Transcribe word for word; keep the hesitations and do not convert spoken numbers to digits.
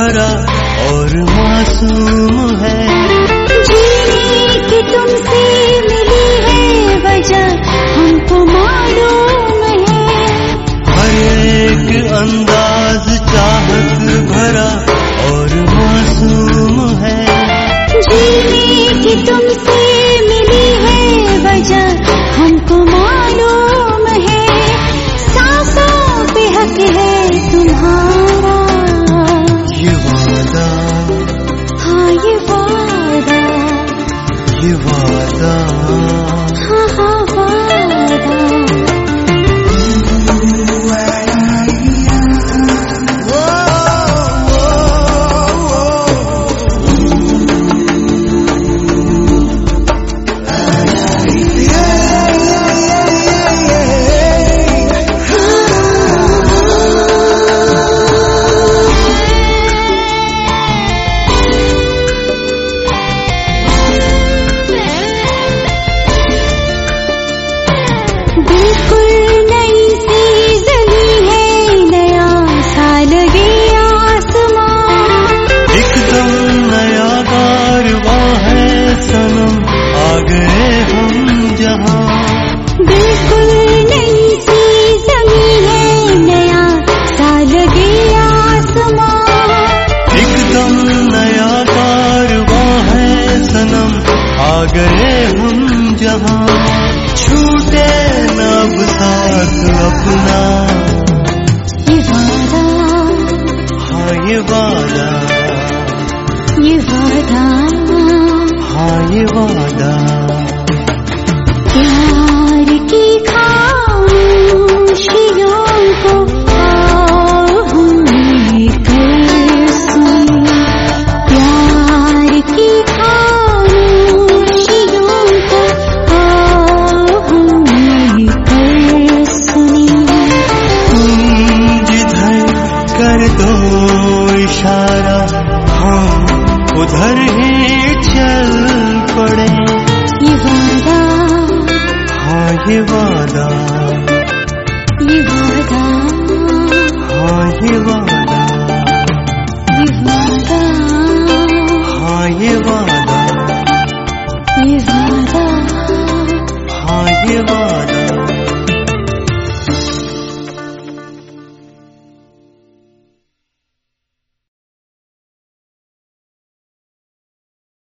भरा और मासूम है। जीने की तुमसे मिली है वजह हमको मालूम है। हर एक अंदाज चाहत भरा और मासूम है। जीने की तुमसे मिली है वजह हमको मालूम है। सांसों पे हक है तुम्हारा ये वादा, हाँ ये वादा, ये वादा, हाँ हाँ वादा। आ गए हम जहाँ, छूटे न अब साथ अपना। ये वादा, हाँ ये वादा, ये वादा, हाँ ये वादा। प्यार की खामोशियों को आओ हम लेकर सुने। प्यार की कर दो इशारा, हम उधर ही चल पड़े। ये वादा, हाँ ये वादा, ये वादा, हाँ ये वादा।